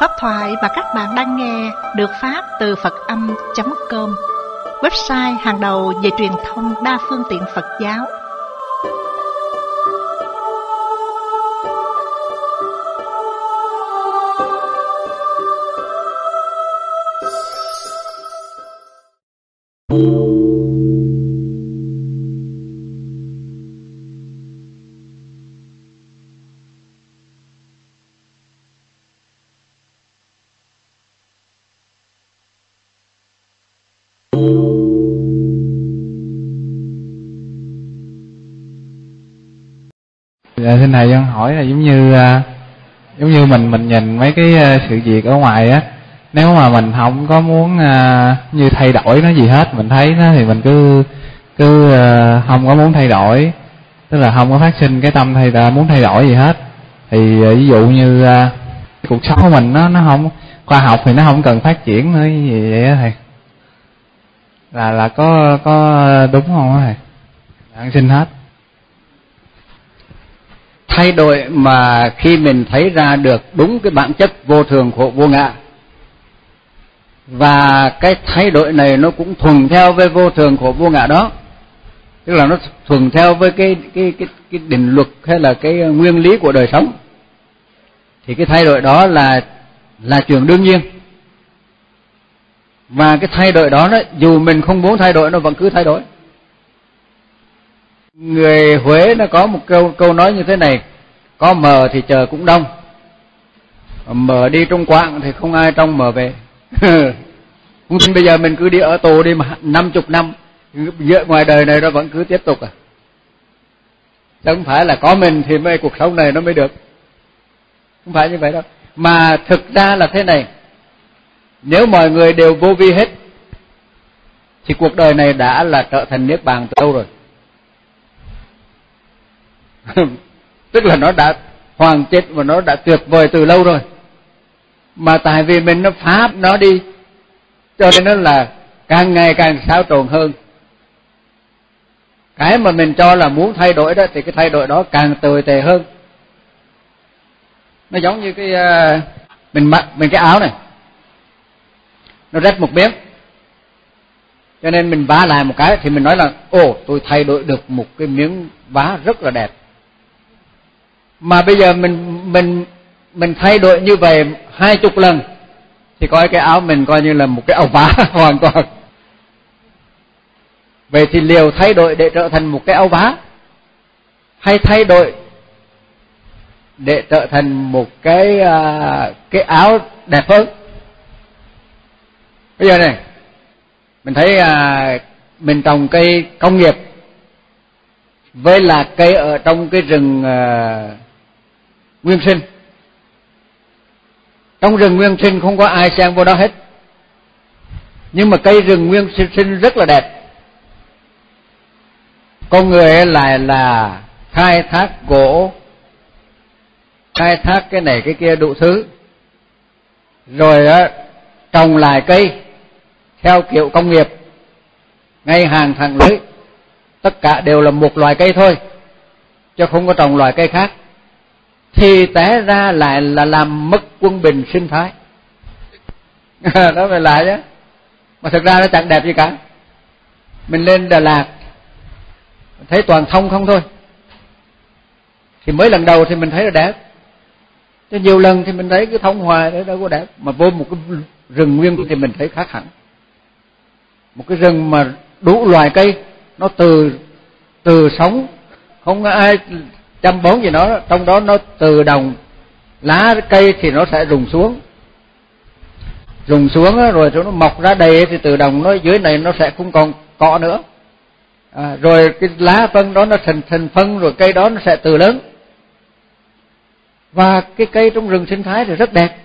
Pháp thoại mà các bạn đang nghe được phát từ Phật-âm.com, website hàng đầu về truyền thông đa phương tiện Phật giáo. Xin thầy con hỏi là giống như mình nhìn mấy cái sự việc ở ngoài á, nếu mà mình không có muốn như thay đổi nó gì hết, mình thấy nó thì mình cứ không có muốn thay đổi, tức là không có phát sinh cái tâm muốn thay đổi gì hết. Thì ví dụ như cuộc sống của mình nó không, khoa học thì nó không cần phát triển nữa gì vậy á thầy, là có đúng không á thầy? Bạn xin hết. Thay đổi mà khi mình thấy ra được đúng cái bản chất vô thường khổ vô ngã, và cái thay đổi này nó cũng thuần theo với vô thường khổ vô ngã đó, tức là nó thuần theo với cái định luật hay là cái nguyên lý của đời sống, thì cái thay đổi đó là chuyện đương nhiên. Và cái thay đổi đó dù mình không muốn thay đổi nó vẫn cứ thay đổi. Người Huế nó có một câu nói như thế này: có mờ thì chờ cũng đông, mờ đi trong quạng thì không ai trong mờ về. Không tin bây giờ mình cứ đi ở tù đi mà 50 năm, ngoài đời này nó vẫn cứ tiếp tục à. Chứ không phải là có mình thì mới cuộc sống này nó mới được, không phải như vậy đâu. Mà thực ra là thế này, nếu mọi người đều vô vi hết thì cuộc đời này đã là trở thành niết bàn từ lâu rồi. Tức là nó đã hoàn chết và nó đã tuyệt vời từ lâu rồi. Mà tại vì mình nó phá nó đi, cho nên nó là càng ngày càng xáo trộn hơn. Cái mà mình cho là muốn thay đổi đó thì cái thay đổi đó càng tồi tệ hơn. Nó giống như cái mình mặc cái áo này, nó rách một miếng, cho nên mình vá lại một cái thì mình nói là ồ, tôi thay đổi được một cái miếng vá rất là đẹp. Mà bây giờ mình thay đổi như vậy 20 lần thì coi cái áo mình coi như là một cái áo vá hoàn toàn. Vậy thì liều thay đổi để trở thành một cái áo vá, hay thay đổi để trở thành một cái áo đẹp hơn? Bây giờ này, mình thấy mình trồng cây công nghiệp với là cây ở trong cái rừng nguyên sinh. Trong rừng nguyên sinh không có ai xen vô đó hết, nhưng mà cây rừng nguyên sinh rất là đẹp. Con người lại là khai thác gỗ, khai thác cái này cái kia đủ thứ, rồi trồng lại cây theo kiểu công nghiệp, ngay hàng thẳng lưới, tất cả đều là một loài cây thôi, chứ không có trồng loài cây khác, thì té ra lại là làm mất quân bình sinh thái. Đó phải lại chứ. Mà thực ra nó chẳng đẹp gì cả. Mình lên Đà Lạt thấy toàn thông không thôi, thì mới lần đầu thì mình thấy là đẹp, chứ nhiều lần thì mình thấy cái thông hoài đấy đâu có đẹp. Mà vô một cái rừng nguyên thì mình thấy khác hẳn. Một cái rừng mà đủ loài cây, nó từ sống, không có ai chăm bón gì nó, trong đó nó từ đồng, lá cây thì nó sẽ rụng xuống rồi nó mọc ra đầy, thì từ đồng nó dưới này nó sẽ không còn cọ nữa. Rồi cái lá phân đó nó thành phân, rồi cây đó nó sẽ từ lớn. Và cái cây trong rừng sinh thái thì rất đẹp.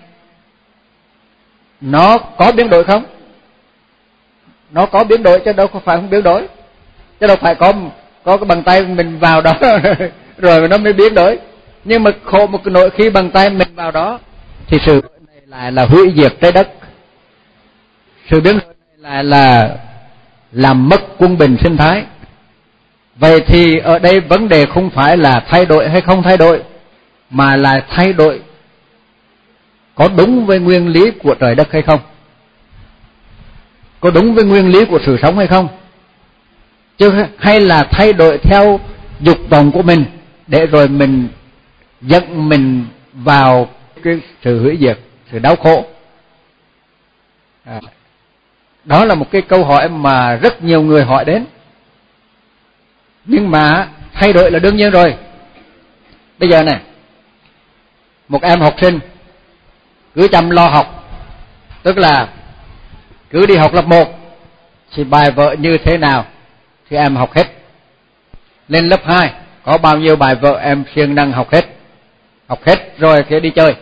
Nó có biến đổi không? Nó có biến đổi chứ đâu có phải không biến đổi. Chứ đâu phải có cái bàn tay mình vào đó rồi nó mới biến đổi. Nhưng mà khổ một cái nỗi khi bàn tay mình vào đó thì sự này lại là hủy diệt trái đất. Sự biến đổi này lại là làm mất quân bình sinh thái. Vậy thì ở đây vấn đề không phải là thay đổi hay không thay đổi, mà là thay đổi có đúng với nguyên lý của trời đất hay không, có đúng với nguyên lý của sự sống hay không, chứ hay là thay đổi theo dục vọng của mình để rồi mình dẫn mình vào cái sự hủy diệt, sự đau khổ. Đó là một cái câu hỏi mà rất nhiều người hỏi đến. Nhưng mà thay đổi là đương nhiên rồi. Bây giờ này, một em học sinh cứ chăm lo học, tức là cứ đi học lớp 1 thì bài vở như thế nào thì em học hết. Lên lớp 2 có bao nhiêu bài vở em siêng năng học hết rồi thì đi chơi.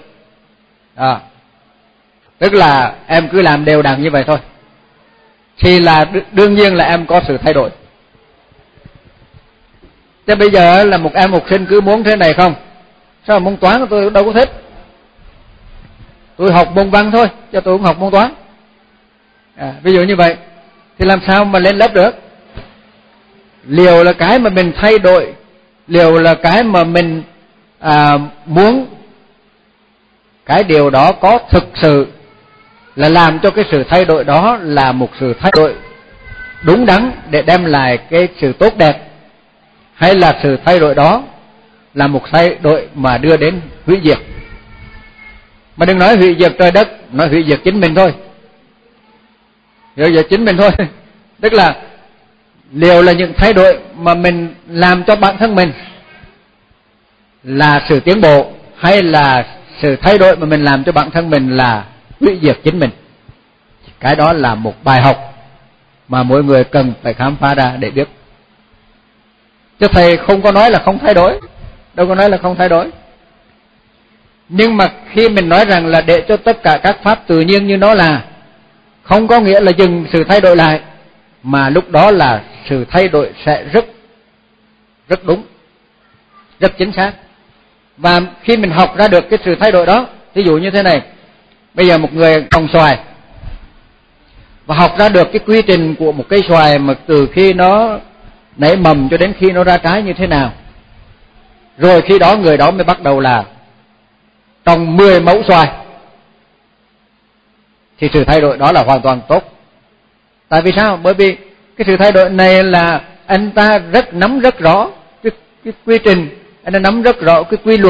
Tức là em cứ làm đều đặn như vậy thôi, thì là đương nhiên là em có sự thay đổi. Thế bây giờ là một em học sinh cứ muốn thế này không? Sao môn toán của tôi đâu có thích, tôi học môn văn thôi, cho tôi cũng học môn toán. Ví dụ như vậy thì làm sao mà lên lớp được? Liệu là cái mà mình thay đổi, liệu là cái mà mình muốn, cái điều đó có thực sự là làm cho cái sự thay đổi đó là một sự thay đổi đúng đắn để đem lại cái sự tốt đẹp, hay là sự thay đổi đó là một thay đổi mà đưa đến hủy diệt? Mà đừng nói hủy diệt trời đất, nói hủy diệt chính mình thôi. Hủy diệt chính mình thôi. Tức là liệu là những thay đổi mà mình làm cho bản thân mình là sự tiến bộ, hay là sự thay đổi mà mình làm cho bản thân mình là hủy diệt chính mình? Cái đó là một bài học mà mỗi người cần phải khám phá ra để biết. Chứ thầy không có nói là không thay đổi, đâu có nói là không thay đổi. Nhưng mà khi mình nói rằng là để cho tất cả các pháp tự nhiên như nó là, không có nghĩa là dừng sự thay đổi lại, mà lúc đó là sự thay đổi sẽ rất đúng, rất chính xác. Và khi mình học ra được cái sự thay đổi đó, ví dụ như thế này, bây giờ một người trồng xoài và học ra được cái quy trình của một cây xoài mà từ khi nó nảy mầm cho đến khi nó ra trái như thế nào, rồi khi đó người đó mới bắt đầu là trồng 10 mẫu xoài, thì sự thay đổi đó là hoàn toàn tốt. Tại vì sao? Bởi vì cái sự thay đổi này là anh ta nắm rất rõ cái quy trình, anh ta nắm rất rõ cái quy luật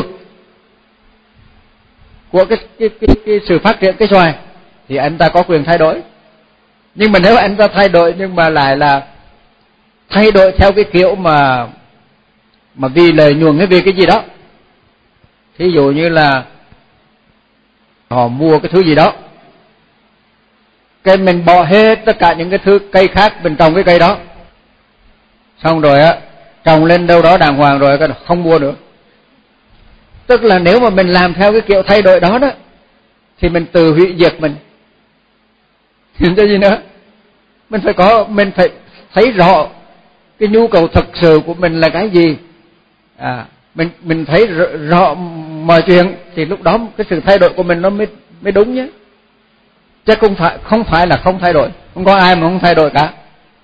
của cái sự phát triển cây xoài, thì anh ta có quyền thay đổi. Nhưng mà nếu anh ta thay đổi nhưng mà lại là thay đổi theo cái kiểu mà vì lợi nhuận hay vì cái gì đó, thí dụ như là họ mua cái thứ gì đó, cái mình bỏ hết tất cả những cái thứ cây khác, mình trồng cái cây đó, xong rồi trồng lên đâu đó đàng hoàng rồi không mua nữa. Tức là nếu mà mình làm theo cái kiểu thay đổi đó đó, thì mình tự hủy diệt mình. Hiểu cho gì nữa? Mình phải thấy rõ cái nhu cầu thực sự của mình là cái gì. Mình thấy rõ mọi chuyện thì lúc đó cái sự thay đổi của mình nó mới đúng nhé. Chứ không phải là không thay đổi, không có ai mà không thay đổi cả.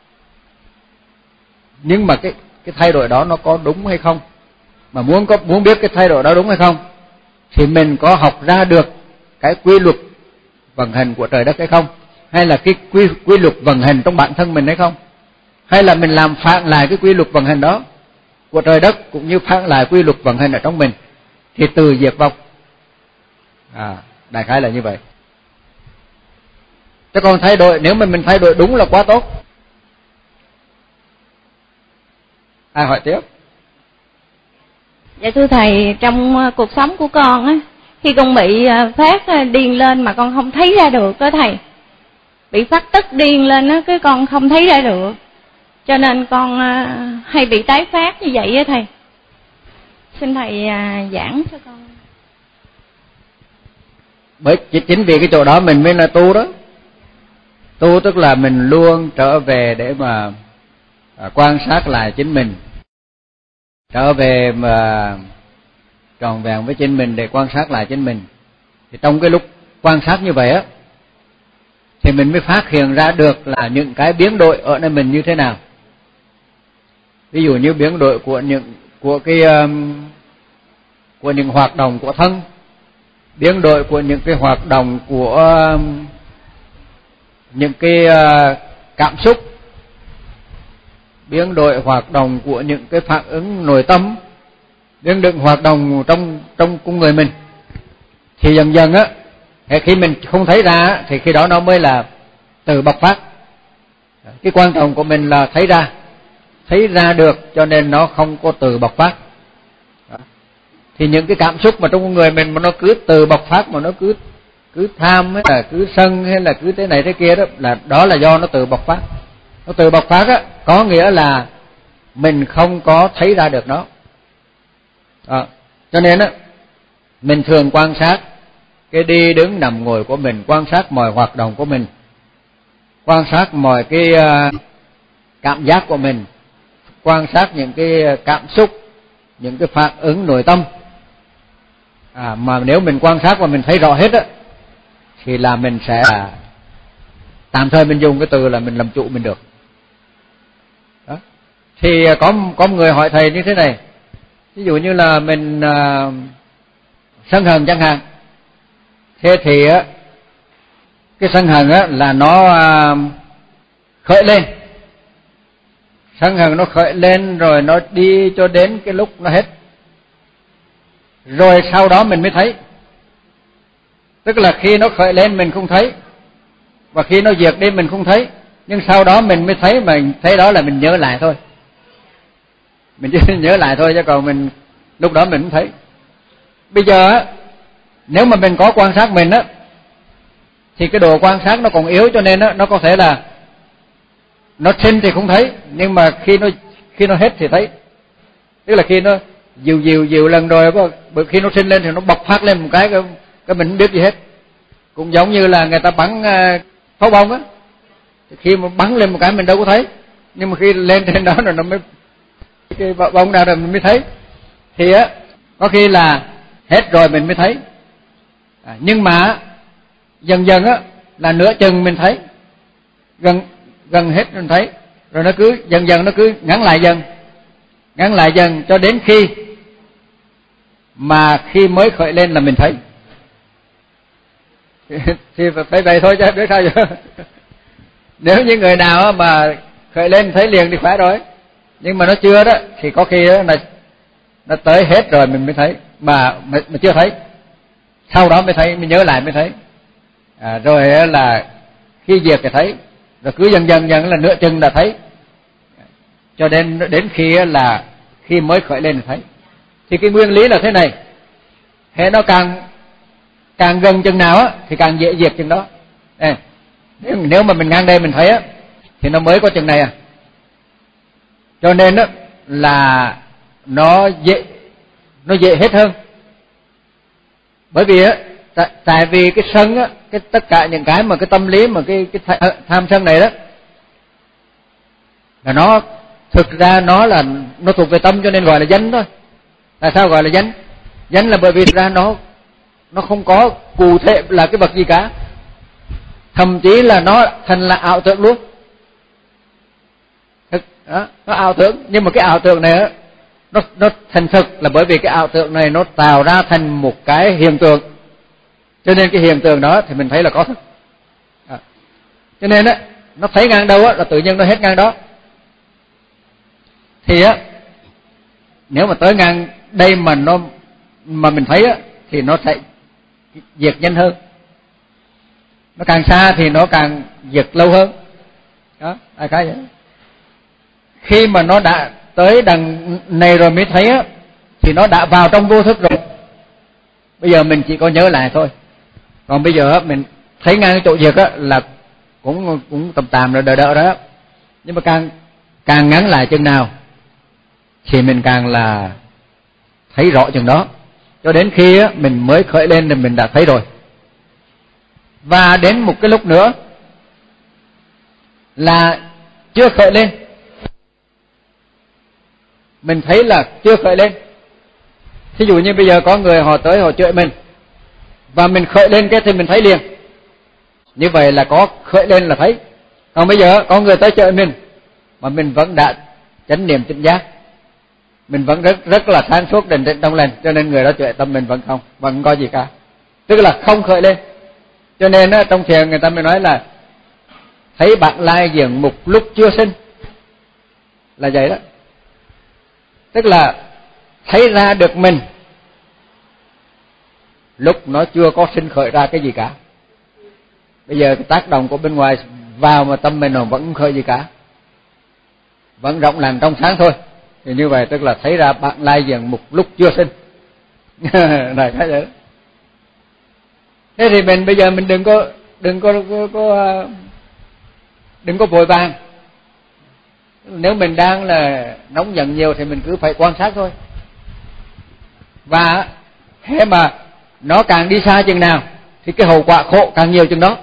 Nhưng mà cái thay đổi đó nó có đúng hay không, mà muốn biết cái thay đổi đó đúng hay không, thì mình có học ra được cái quy luật vận hành của trời đất hay không, hay là cái quy luật vận hành trong bản thân mình hay không, hay là mình làm phản lại cái quy luật vận hành đó của trời đất cũng như phản lại quy luật vận hành ở trong mình, thì từ diệt vong. Đại khái là như vậy. Chứ còn thay đổi, nếu mà mình thay đổi đúng là quá tốt. Ai hỏi tiếp? Dạ thưa thầy, trong cuộc sống của con á, khi con bị phát điên lên mà con không thấy ra được đó thầy, bị phát tức điên lên á, cái con không thấy ra được, cho nên con hay bị tái phát như vậy á thầy. Xin thầy giảng cho con. Bởi chính vì cái chỗ đó mình mới là tu đó. Tu tức là mình luôn trở về để mà quan sát lại chính mình, trở về mà tròn vẹn với chính mình để quan sát lại chính mình. Thì trong cái lúc quan sát như vậy á, thì mình mới phát hiện ra được là những cái biến đổi ở nơi mình như thế nào. Ví dụ như biến đổi của những hoạt động của thân, biến đổi của những cái hoạt động của những cái cảm xúc, biến đổi hoạt động của những cái phản ứng nội tâm, biến đổi hoạt động trong con người mình, thì dần dần á, khi mình không thấy ra thì khi đó nó mới là từ bộc phát. Cái quan trọng của mình là thấy ra được, cho nên nó không có từ bộc phát. Thì những cái cảm xúc mà trong con người mình mà nó cứ từ bộc phát, mà nó cứ tham hay là cứ sân hay là cứ thế này thế kia đó là do nó từ bộc phát. Nó từ bộc phát á, có nghĩa là mình không có thấy ra được nó. Cho nên á, mình thường quan sát cái đi đứng nằm ngồi của mình, quan sát mọi hoạt động của mình, quan sát mọi cái cảm giác của mình, quan sát những cái cảm xúc, những cái phản ứng nội tâm. Mà nếu mình quan sát và mình thấy rõ hết á, thì là mình sẽ tạm thời mình dùng cái từ là mình làm chủ mình được. Đó. Thì có một người hỏi thầy như thế này, ví dụ như là mình sân hận chẳng hạn, thế thì á, cái sân hận á là nó khởi lên, sân hận nó khởi lên rồi nó đi cho đến cái lúc nó hết, rồi sau đó mình mới thấy. Tức là khi nó khởi lên mình không thấy, và khi nó diệt đi mình không thấy, nhưng sau đó mình mới thấy, mà thấy đó là mình nhớ lại thôi. Mình chỉ nhớ lại thôi, chứ còn mình lúc đó mình không thấy. Bây giờ á, nếu mà mình có quan sát mình á, thì cái độ quan sát nó còn yếu, cho nên á, nó có thể là nó sinh thì không thấy, nhưng mà khi nó hết thì thấy. Tức là khi nó dìu lần rồi, khi nó sinh lên thì nó bộc phát lên một cái mình không biết gì hết. Cũng giống như là người ta bắn pháo bông á, khi mà bắn lên một cái mình đâu có thấy, nhưng mà khi lên trên đó rồi nó mới cái bông nào rồi mình mới thấy. Thì á, có khi là hết rồi mình mới thấy. Nhưng mà dần dần á là nửa chừng mình thấy, gần hết mình thấy, rồi nó cứ dần dần nó cứ ngắn lại dần cho đến khi mới khởi lên là mình thấy. Thì phải vậy thôi chứ biết sao vậy. Nếu như người nào mà khởi lên thấy liền thì khỏe rồi, nhưng mà nó chưa đó thì có khi đó là nó tới hết rồi mình mới thấy, mà chưa thấy, sau đó mới thấy, mới nhớ lại mới thấy. Rồi là khi diệt thì thấy, rồi cứ dần là nửa chừng là thấy, cho đến khi mới khởi lên thì thấy. Thì cái nguyên lý là thế này, hệ nó càng gần chừng nào á thì càng dễ diệt chừng đó. Nếu mà mình ngang đây mình thấy á thì nó mới có chừng này cho nên á là nó dễ hết hơn. Bởi vì á, tại vì cái sân á, cái tất cả những cái mà cái tâm lý mà cái tham sân này đó là nó thực ra nó thuộc về tâm, cho nên gọi là danh thôi. Tại sao gọi là danh? Danh là bởi vì thực ra nó không có cụ thể là cái vật gì cả, thậm chí là nó thành là ảo tưởng luôn. Nó ảo tưởng, nhưng mà cái ảo tưởng này nó thành thực là bởi vì cái ảo tưởng này nó tạo ra thành một cái hiện tượng, cho nên cái hiện tượng đó thì mình thấy là có thực. Cho nên á, nó thấy ngang đâu á là tự nhiên nó hết ngang đó. Thì á, nếu mà tới ngang đây mà mình thấy á thì nó sẽ diệt nhanh hơn, nó càng xa thì nó càng diệt lâu hơn. Đó, đại khái vậy. Khi mà nó đã tới đằng này rồi mới thấy á thì nó đã vào trong vô thức rồi. Bây giờ mình chỉ có nhớ lại thôi. Còn bây giờ mình thấy ngang cái chỗ diệt á là cũng tạm rồi, đỡ đó. Nhưng mà càng ngắn lại chừng nào thì mình càng là thấy rõ chừng đó, cho đến khi á mình mới khởi lên thì mình đã thấy rồi. Và đến một cái lúc nữa là chưa khởi lên, mình thấy là chưa khởi lên. Thí dụ như bây giờ có người họ tới họ chửi mình và mình khởi lên cái thì mình thấy liền, như vậy là có khởi lên là thấy. Còn bây giờ có người tới chửi mình mà mình vẫn đã chánh niệm tỉnh giác, mình vẫn rất là sáng suốt, định tĩnh trong lành, cho nên người đó chửi tâm mình vẫn không có gì cả. tức là không khởi lên. Cho nên trong thiền người ta mới nói là thấy bạn lai diện mục lúc chưa sinh, là vậy đó. Tức là thấy ra được mình lúc nó chưa có sinh khởi ra cái gì cả. Bây giờ cái tác động của bên ngoài vào mà tâm mình nó vẫn không khởi gì cả, vẫn rộng lành trong sáng thôi. Thì như vậy tức là thấy ra bạn lai diện mục lúc chưa sinh. Này cái vậy. Thế thì mình bây giờ mình đừng có vội vàng. Nếu mình đang là nóng giận nhiều thì mình cứ phải quan sát thôi. Và thế mà nó càng đi xa chừng nào thì cái hậu quả khổ càng nhiều chừng đó.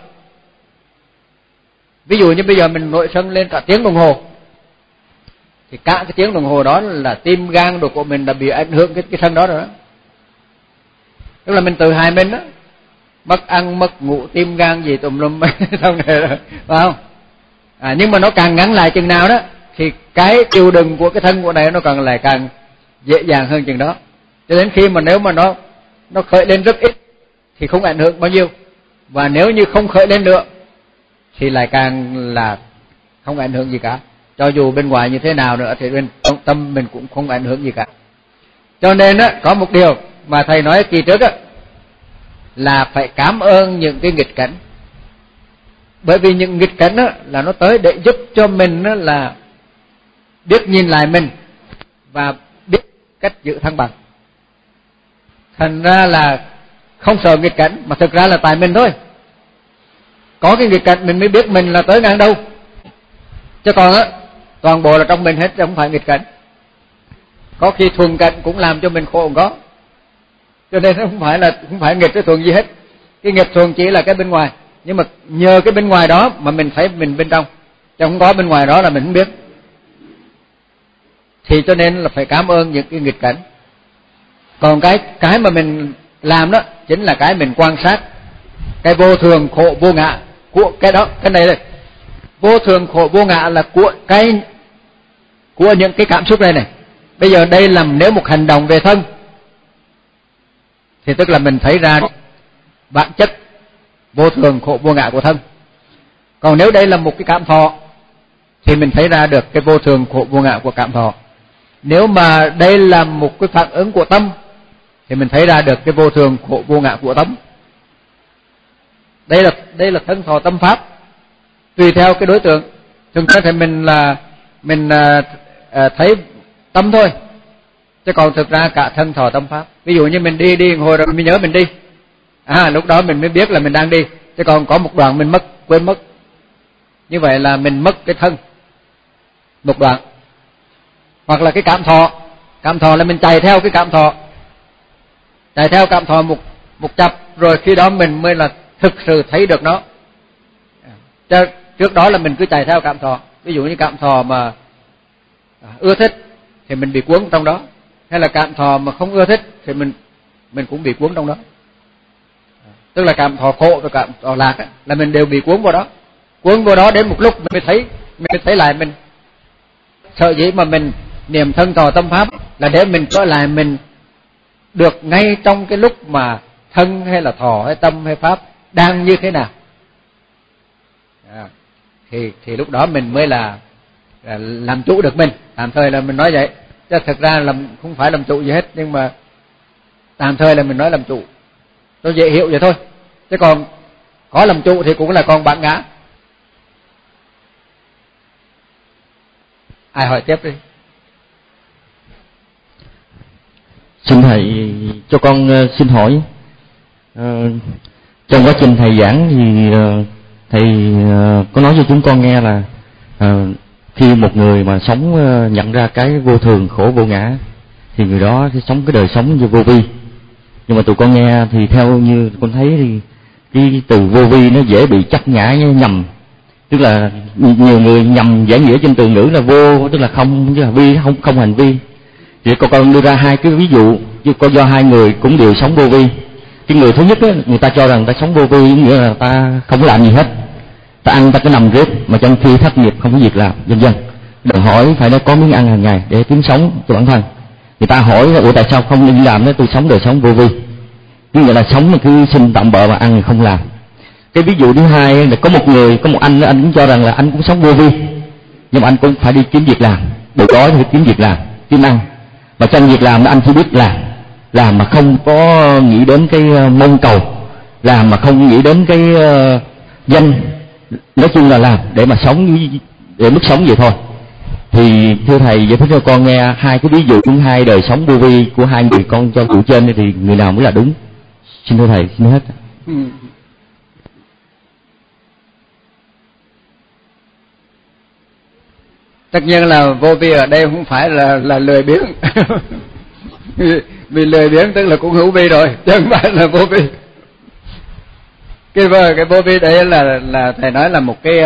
Ví dụ như bây giờ mình nội sân lên cả tiếng đồng hồ, thì cả cái tiếng đồng hồ đó là tim gan đồ của mình là bị ảnh hưởng cái thân đó rồi đó. Tức là mình tự hại mình đó, mất ăn mất ngủ tim gan gì tùm lum xong rồi, phải không? Nhưng mà nó càng ngắn lại chừng nào đó thì cái chịu đựng của cái thân của này nó càng lại càng dễ dàng hơn chừng đó. Cho đến khi mà nếu mà nó khởi lên rất ít thì không ảnh hưởng bao nhiêu, và nếu như không khởi lên nữa thì lại càng là không ảnh hưởng gì cả. Cho dù bên ngoài như thế nào nữa thì bên trong tâm mình cũng không ảnh hưởng gì cả. Cho nên có một điều mà thầy nói kỳ trước là phải cảm ơn những cái nghịch cảnh. Bởi vì những nghịch cảnh là nó tới để giúp cho mình là biết nhìn lại mình và biết cách giữ thăng bằng. Thành ra là không sợ nghịch cảnh, mà thực ra là tại mình thôi. Có cái nghịch cảnh mình mới biết mình là tới ngang đâu. Chứ còn toàn bộ là trong mình hết, không phải nghịch cảnh. Có khi thuần cảnh cũng làm cho mình khổ cũng có. Cho nên nó không phải nghịch cái thuần gì hết. Cái nghịch thuần chỉ là cái bên ngoài, nhưng mà nhờ cái bên ngoài đó mà mình thấy mình bên trong, chứ không có bên ngoài đó là mình không biết. Thì cho nên là phải cảm ơn những cái nghịch cảnh. Còn cái mà mình làm đó chính là cái mình quan sát cái vô thường khổ vô ngã của cái đó. Cái này đây, vô thường khổ vô ngã là của những cái cảm xúc này này. Bây giờ đây là nếu một hành động về thân thì tức là mình thấy ra bản chất vô thường khổ vô ngã của thân. Còn nếu đây là một cái cảm thọ thì mình thấy ra được cái vô thường khổ vô ngã của cảm thọ. Nếu mà đây là một cái phản ứng của tâm thì mình thấy ra được cái vô thường khổ vô ngã của tâm. Đây là thân thọ tâm pháp, tùy theo cái đối tượng. Thường thì mình thấy tâm thôi, chứ còn thực ra cả thân thọ tâm pháp. Ví dụ như mình đi hồi rồi mình nhớ mình đi, lúc đó mình mới biết là mình đang đi. Chứ còn có một đoạn mình quên mất, như vậy là mình mất cái thân một đoạn. Hoặc là cái cảm thọ là mình chạy theo cái cảm thọ một chập, rồi khi đó mình mới là thực sự thấy được nó. Trước đó là mình cứ chạy theo cảm thọ. Ví dụ như cảm thọ mà ưa thích thì mình bị cuốn trong đó, hay là cảm thọ mà không ưa thích thì mình cũng bị cuốn trong đó. Tức là cảm thọ khổ và cảm thọ lạc là mình đều bị cuốn vào đó đến một lúc mình mới thấy lại mình. Sợ dĩ mà mình niệm thân thọ tâm pháp là để mình trở lại mình được ngay trong cái lúc mà thân hay là thọ hay tâm hay pháp đang như thế nào. Thì lúc đó mình mới là làm chủ được mình. Tạm thời là mình nói vậy, chứ thực ra là không phải làm chủ gì hết, nhưng mà tạm thời là mình nói làm chủ cho dễ hiểu vậy thôi. Chứ còn có làm chủ thì cũng là còn bản ngã. Ai hỏi tiếp đi. Xin thầy cho con xin hỏi, trong quá trình thầy giảng thì thầy có nói cho chúng con nghe là khi một người mà sống nhận ra cái vô thường khổ vô ngã thì người đó sẽ sống cái đời sống như vô vi. Nhưng mà tụi con nghe thì theo như con thấy thì cái từ vô vi nó dễ bị chấp ngã nhầm. Tức là nhiều người nhầm giải nghĩa trên từ ngữ là vô tức là không, chứ là vi không hành vi. Thì con đưa ra hai cái ví dụ, chứ có do hai người cũng đều sống vô vi. Cái người thứ nhất á, người ta cho rằng ta sống vô vi nghĩa là ta không có làm gì hết, ta ăn ta cứ nằm riết, mà trong khi thất nghiệp không có việc làm, vân vân. Đòi hỏi phải có miếng ăn hàng ngày để kiếm sống cho bản thân. Người ta hỏi ủa tại sao không đi làm đó, tôi sống đời sống vô vi. như vậy là sống mà cứ xin tạm bợ mà ăn thì không làm. Cái ví dụ thứ hai là có một anh cũng cho rằng là anh cũng sống vô vi, nhưng mà anh cũng phải đi kiếm việc làm, buổi tối thì kiếm việc làm, kiếm ăn, mà trong việc làm anh chỉ biết làm mà không có nghĩ đến cái mong cầu, làm mà không nghĩ đến cái danh, nói chung là làm để mà sống, để mức sống vậy thôi. Thì thưa thầy giải thích cho con nghe hai cái ví dụ của hai đời sống vô vi của hai người con cho cụ trên thì người nào mới là đúng? Xin thưa thầy, xin hết. Tất nhiên là vô vi ở đây không phải là lười biếng. Vì lười biếng tức là cũng hữu vi rồi, chứ không phải là vô vi. Cái vô vi đấy là thầy nói là một cái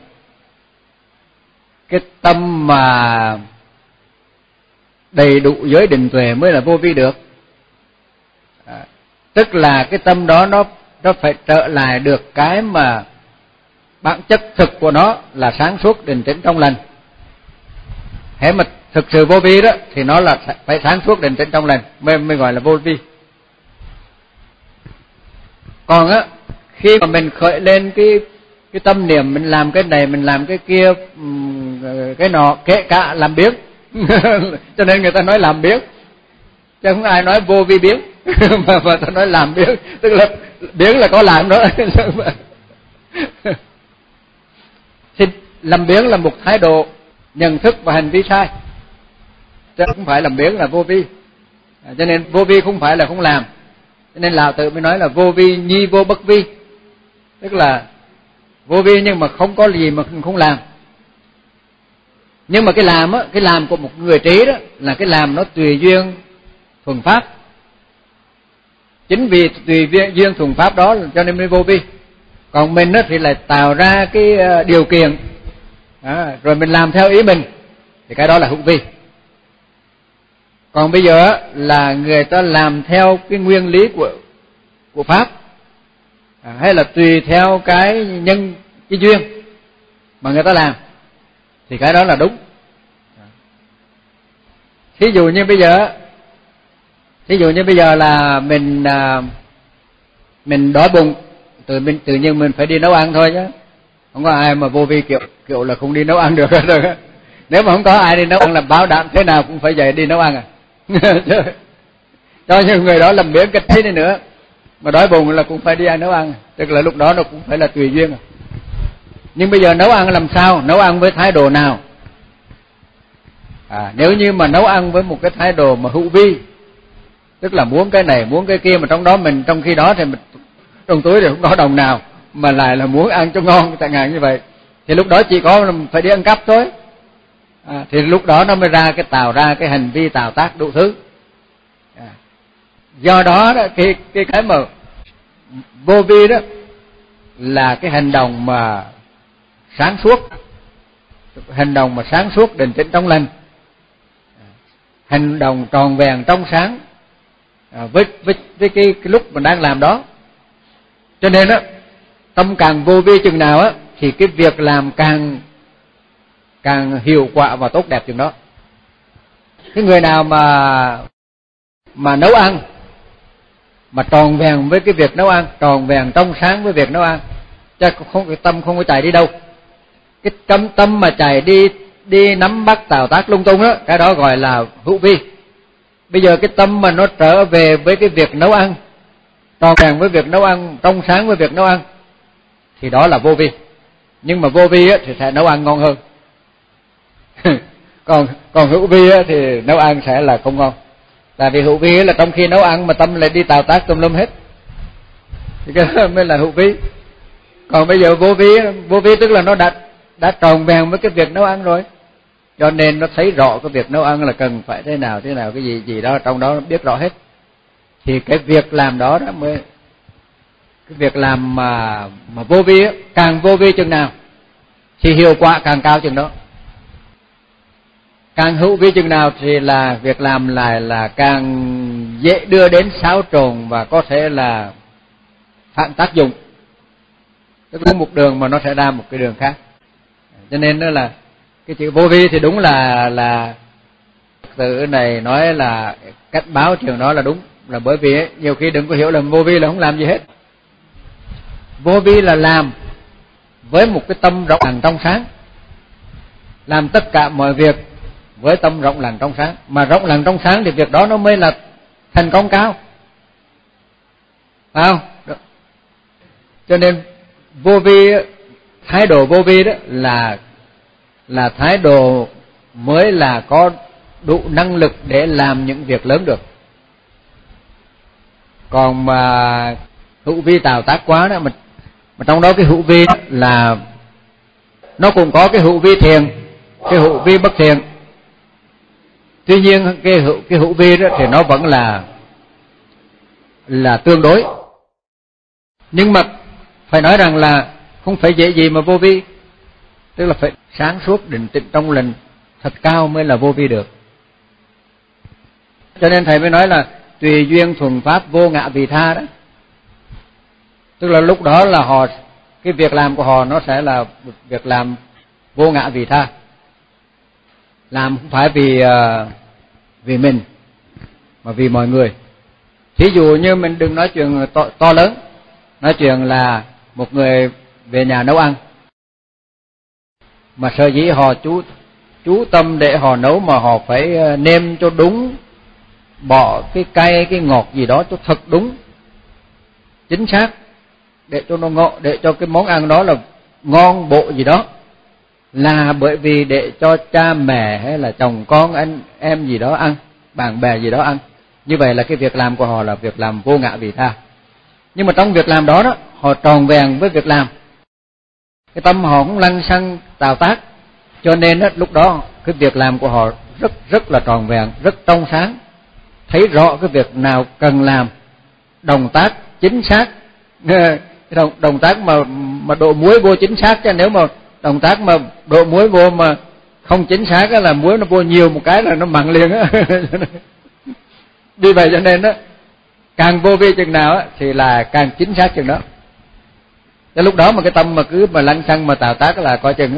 tâm mà đầy đủ giới định tuệ mới là vô vi được. Tức là cái tâm đó nó phải trở lại được cái mà bản chất thực của nó là sáng suốt, định tĩnh, trong lành. Hễ mà thực sự vô vi đó thì nó là phải sáng suốt, định tĩnh, trong lành mới gọi là vô vi. Còn á, khi mà mình khởi lên cái tâm niệm mình làm cái này, mình làm cái kia, cái nọ, kể cả làm biếng. Cho nên người ta nói làm biếng, chứ không ai nói vô vi biếng. mà ta nói làm biếng, tức là biếng là có làm đó. Thì làm biếng là một thái độ nhận thức và hành vi sai, chứ không phải làm biếng là vô vi. Cho nên vô vi không phải là không làm. Cho nên Lão Tử mới nói là vô vi nhi vô bất vi, tức là vô vi nhưng mà không có gì mà không làm. Nhưng mà cái làm của một người trí đó là cái làm nó tùy duyên thuần pháp. Chính vì tùy duyên thuần pháp đó cho nên mới vô vi. Còn mình đó thì lại tạo ra cái điều kiện, rồi mình làm theo ý mình, thì cái đó là hữu vi. Còn bây giờ là người ta làm theo cái nguyên lý của pháp, hay là tùy theo cái duyên mà người ta làm, thì cái đó là đúng. Thí dụ như bây giờ là mình đói bụng, tự nhiên mình phải đi nấu ăn thôi, chứ không có ai mà vô vi kiểu là không đi nấu ăn được. Nếu mà không có ai đi nấu ăn là bảo đảm thế nào cũng phải dậy đi nấu ăn. Cho những người đó làm biếng cách thế này nữa, mà đói bụng là cũng phải đi ăn nấu ăn, tức là lúc đó nó cũng phải là tùy duyên. Nhưng bây giờ nấu ăn làm sao? Nấu ăn với thái độ nào? Nếu như mà nấu ăn với một cái thái độ mà hữu vi, tức là muốn cái này muốn cái kia, mà trong khi đó thì mình trong túi thì không có đồng nào, mà lại là muốn ăn cho ngon chẳng hạn như vậy, thì lúc đó chỉ có phải đi ăn cắp thôi. Thì lúc đó nó mới tạo ra cái hành vi tạo tác đủ thứ. Do đó cái mà vô vi đó là cái hành động mà sáng suốt, định tĩnh, trong lành, hành động tròn vẹn trong sáng với cái lúc mình đang làm đó. Cho nên á, tâm càng vô vi chừng nào á thì cái việc làm càng hiệu quả và tốt đẹp chừng đó. Cái người nào mà nấu ăn mà tròn vẹn với cái việc nấu ăn, tròn vẹn trong sáng với việc nấu ăn, chứ cái tâm không có chạy đi đâu. Cái tâm mà chạy đi nắm bắt tạo tác lung tung đó, cái đó gọi là hữu vi. Bây giờ cái tâm mà nó trở về với cái việc nấu ăn, tròn vẹn với việc nấu ăn, trong sáng với việc nấu ăn, thì đó là vô vi. Nhưng mà vô vi thì sẽ nấu ăn ngon hơn. còn hữu vi thì nấu ăn sẽ là không ngon. Tại vì hữu vi là trong khi nấu ăn mà tâm lại đi tạo tác tùm lum hết, thì cái đó mới là hữu vi. Còn bây giờ vô vi tức là nó đã tròn vẹn với cái việc nấu ăn rồi, cho nên nó thấy rõ cái việc nấu ăn là cần phải thế nào, cái gì đó trong đó nó biết rõ hết. Thì cái việc làm đó mới, cái việc làm mà vô vi càng vô vi chừng nào thì hiệu quả càng cao chừng đó. Càng hữu vi chừng nào thì là việc làm lại là càng dễ đưa đến xáo trộn và có thể là phản tác dụng. Tức là một đường mà nó sẽ ra một cái đường khác. Cho nên đó là cái chữ vô vi thì đúng là tự này nói là cách báo trường đó là đúng, là bởi vì ấy, nhiều khi đừng có hiểu là vô vi là không làm gì hết. Vô vi là làm với một cái tâm rộng lặng trong sáng, làm tất cả mọi việc với tâm rộng lặng trong sáng. Mà rộng lặng trong sáng thì việc đó nó mới là thành công cao, phải không? Được. Cho nên vô vi, thái độ vô vi đó là thái độ mới là có đủ năng lực để làm những việc lớn được. Còn mà hữu vi tạo tác quá đó, mà trong đó cái hữu vi đó là nó cũng có cái hữu vi thiện, cái hữu vi bất thiện. Tuy nhiên cái hữu vi đó thì nó vẫn là tương đối. Nhưng mà phải nói rằng là không phải dễ gì mà vô vi, tức là phải sáng suốt định tĩnh trong lành thật cao mới là vô vi được. Cho nên thầy mới nói là tùy duyên thuần pháp vô ngã vị tha đó. Tức là lúc đó là cái việc làm của họ nó sẽ là việc làm vô ngã vị tha, làm không phải vì mình mà vì mọi người. Thí dụ như mình đừng nói chuyện to lớn, nói chuyện là một người về nhà nấu ăn, mà sở dĩ họ chú tâm để họ nấu mà họ phải nêm cho đúng, bỏ cái cay cái ngọt gì đó cho thật đúng, chính xác, để cho nó ngọt, để cho cái món ăn đó là ngon bộ gì đó, là bởi vì để cho cha mẹ hay là chồng con anh em gì đó ăn, bạn bè gì đó ăn. Như vậy là cái việc làm của họ là việc làm vô ngã vị tha. Nhưng mà trong việc làm đó đó, họ tròn vẹn với việc làm, cái tâm họ cũng lăng xăng tạo tác, cho nên đó, lúc đó cái việc làm của họ rất là tròn vẹn, rất trong sáng, thấy rõ cái việc nào cần làm, động tác chính xác. Động tác mà độ muối vô chính xác, chứ nếu mà động tác mà độ muối vô mà không chính xác là muối nó vô nhiều một cái là nó mặn liền á. Vì vậy cho nên đó, càng vô vi chừng nào á thì là càng chính xác chừng đó. Cái lúc đó mà cái tâm mà cứ mà lăng xăng mà tạo tác là coi chừng á.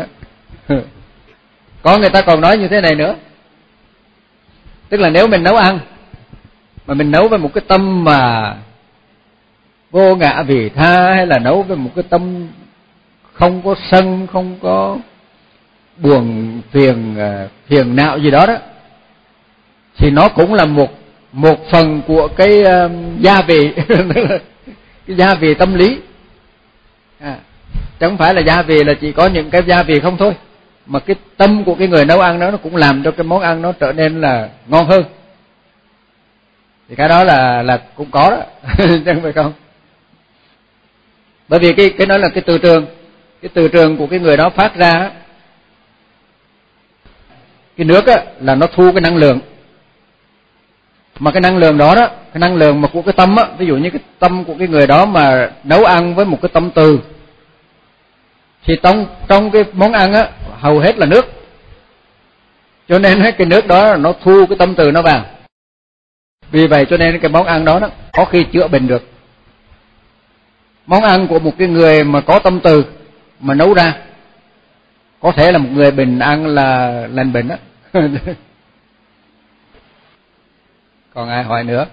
Có người ta còn nói như thế này nữa, tức là nếu mình nấu ăn mà mình nấu với một cái tâm mà vô ngã vị tha, hay là nấu với một cái tâm không có sân, không có buồn phiền não gì đó đó, thì nó cũng là một phần của cái gia vị, cái gia vị tâm lý. Chẳng phải là gia vị là chỉ có những cái gia vị không thôi, mà cái tâm của cái người nấu ăn đó nó cũng làm cho cái món ăn nó trở nên là ngon hơn. Thì cái đó là cũng có đó, chứ không phải không. Bởi vì cái đó là cái từ trường của cái người đó phát ra, cái nước á là nó thu cái năng lượng, mà cái năng lượng đó đó, cái năng lượng mà của cái tâm á, ví dụ như cái tâm của cái người đó mà nấu ăn với một cái tâm từ, thì trong cái món ăn á hầu hết là nước, cho nên cái nước đó nó thu cái tâm từ nó vào. Vì vậy cho nên cái món ăn đó có khi chữa bệnh được. Món ăn của một cái người mà có tâm từ mà nấu ra, có thể là một người bình ăn là lành bệnh đó. Còn ai hỏi nữa?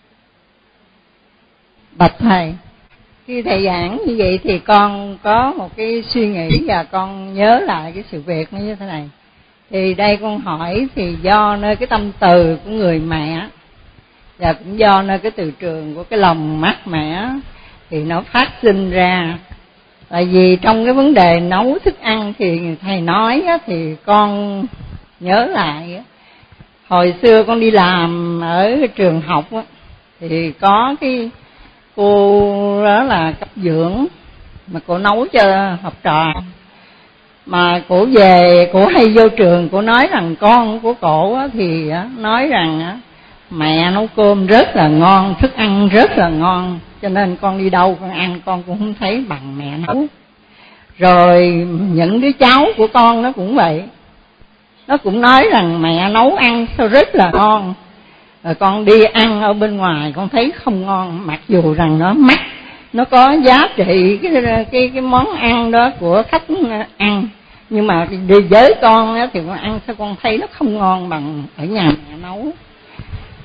Bạch thầy, khi thầy giảng như vậy thì con có một cái suy nghĩ và con nhớ lại cái sự việc như thế này. Thì đây con hỏi thì do nơi cái tâm từ của người mẹ, và cũng do nơi cái từ trường của cái lòng mát mẻ thì nó phát sinh ra. Tại vì trong cái vấn đề nấu thức ăn thì thầy nói á, thì con nhớ lại á, hồi xưa con đi làm ở trường học á, thì có cái cô đó là cấp dưỡng mà cô nấu cho học trò, mà cổ về cổ hay vô trường cổ nói rằng con của cổ á, thì á, nói rằng á, mẹ nấu cơm rất là ngon, thức ăn rất là ngon, cho nên con đi đâu con ăn con cũng không thấy bằng mẹ nấu. Rồi những đứa cháu của con nó cũng vậy, nó cũng nói rằng mẹ nấu ăn sao rất là ngon, rồi con đi ăn ở bên ngoài con thấy không ngon, mặc dù rằng nó mắc, nó có giá trị cái món ăn đó của khách ăn, nhưng mà đi với con á, thì con ăn sao con thấy nó không ngon bằng ở nhà mẹ nấu.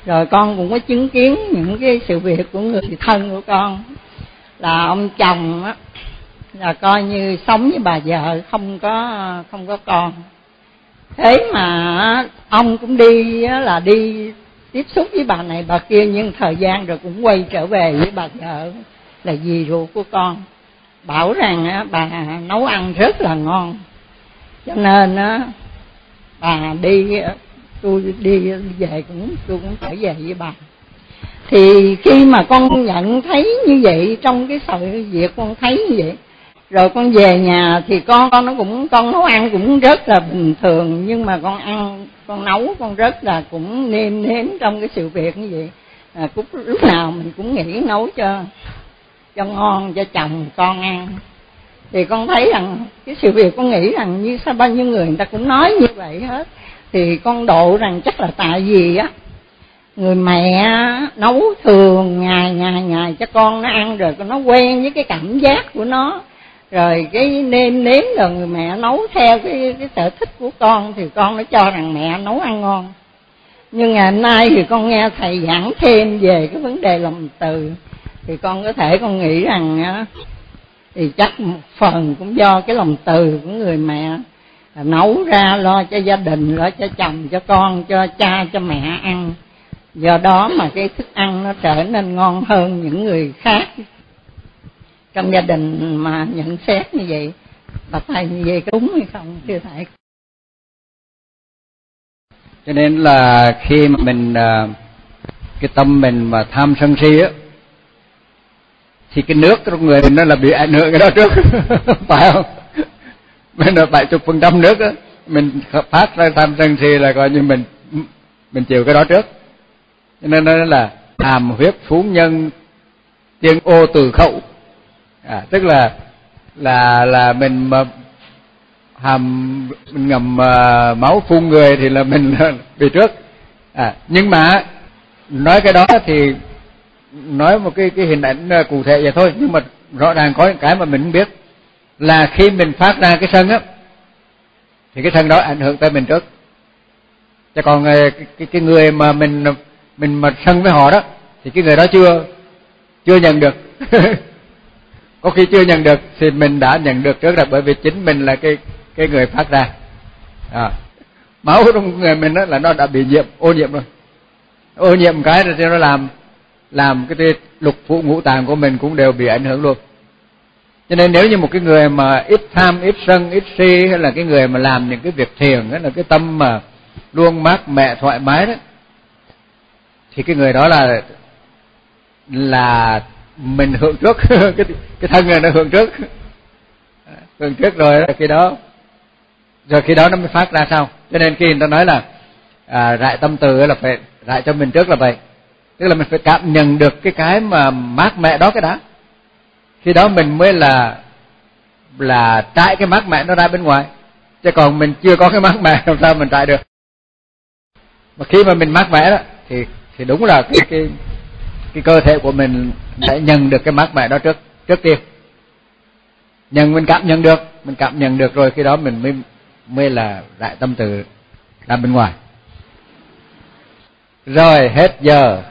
Rồi con cũng có chứng kiến những cái sự việc của người thân của con, là ông chồng á là coi như sống với bà vợ, không có con. Thế mà ông cũng đi là đi tiếp xúc với bà này bà kia, nhưng thời gian rồi cũng quay trở về với bà vợ là dì ruột của con. Bảo rằng bà nấu ăn rất là ngon, cho nên bà tôi đi về tôi cũng trở về với bà. Thì khi mà con nhận thấy như vậy, trong cái sự việc con thấy như vậy, rồi con về nhà thì con nấu ăn cũng rất là bình thường, nhưng mà con nấu con rất là cũng nêm nếm trong cái sự việc như vậy. Lúc nào mình cũng nghĩ nấu cho ngon cho chồng con ăn. Thì con thấy rằng cái sự việc con nghĩ rằng như sao bao nhiêu người ta cũng nói như vậy hết. Thì con độ rằng chắc là tại vì người mẹ nấu thường ngày cho con nó ăn, rồi nó quen với cái cảm giác của nó, rồi cái nêm nếm rồi người mẹ nấu theo cái sở thích của con, thì con nó cho rằng mẹ nấu ăn ngon. Nhưng ngày hôm nay thì con nghe thầy giảng thêm về cái vấn đề lòng từ, thì con có thể con nghĩ rằng thì chắc một phần cũng do cái lòng từ của người mẹ, nấu ra lo cho gia đình, lo cho chồng, cho con, cho cha, cho mẹ ăn. Do đó mà cái thức ăn nó trở nên ngon hơn những người khác trong gia đình mà nhận xét như vậy. Bà thầy như vậy có đúng hay không thưa thầy? Cho nên là khi mà mình cái tâm mình mà tham sân si á, thì cái nước trong người mình nó là bị ảnh hưởng cái đó trước. Phải không? Mình là 70% nước á, mình phát ra tham sân si là coi như mình chịu cái đó trước. Cho nên nó là hàm huyết phú nhân tiên ô từ khẩu. Tức là mình mà mình ngầm máu phun người thì là mình bị trước. Nhưng mà nói cái đó thì nói một cái hình ảnh cụ thể vậy thôi, nhưng mà rõ ràng có những cái mà mình không biết, là khi mình phát ra cái sân á thì cái sân đó ảnh hưởng tới mình trước. Chứ còn cái người mà mình mà sân với họ đó thì cái người đó chưa nhận được. Có khi chưa nhận được thì mình đã nhận được trước rồi, bởi vì chính mình là cái người phát ra. Máu trong người mình đó là nó đã bị ô nhiễm rồi. Ô nhiễm cái rồi thì nó làm cái lục phủ ngũ tạng của mình cũng đều bị ảnh hưởng luôn. Cho nên nếu như một cái người mà ít tham, ít sân, ít si, hay là cái người mà làm những cái việc thiền, đó là cái tâm mà luôn mát mẻ thoải mái đó, thì cái người đó là mình hưởng trước. cái thân này nó hưởng trước rồi khi đó nó mới phát ra sau. Cho nên khi người ta nói là rải tâm từ là phải rải cho mình trước là vậy, tức là mình phải cảm nhận được cái mà mát mẻ đó cái đã, khi đó mình mới là trải cái mát mẻ nó ra bên ngoài. Chứ còn mình chưa có cái mát mẻ làm sao mình trải được. Mà khi mà mình mát mẻ đó thì đúng là cái cơ thể của mình đã nhận được cái mát mẻ đó trước tiên. Mình cảm nhận được rồi, khi đó mình mới là đại tâm từ ra bên ngoài. Rồi hết giờ.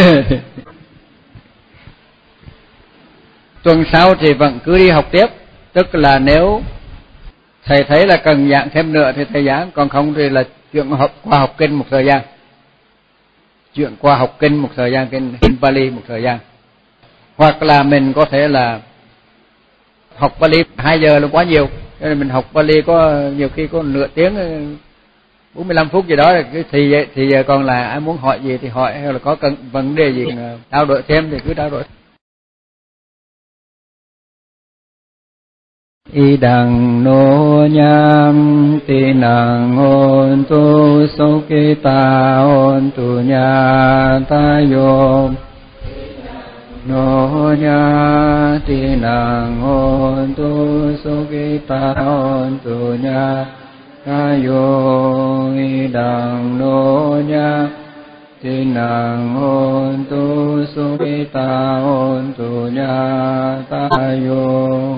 Tuần sau thì vẫn cứ đi học tiếp, tức là nếu thầy thấy là cần giảng thêm nữa thì thầy giảng, còn không thì là chuyện qua học kinh một thời gian. Chuyện qua học kinh một thời gian, kinh Pali một thời gian. Hoặc là mình có thể là học Pali 2 giờ là quá nhiều, cho nên mình học Pali có nhiều khi có nửa tiếng 45 phút gì đó, thì giờ còn là ai muốn hỏi gì thì hỏi, hay là có cần vấn đề gì trao đổi thêm thì cứ trao đổi. Idang no nyam tinang on tu sokita on tu nya tayo no nya tinang on tu sokita on tu nya tayo idang no nya tinang on tu sokita on tu nya tayo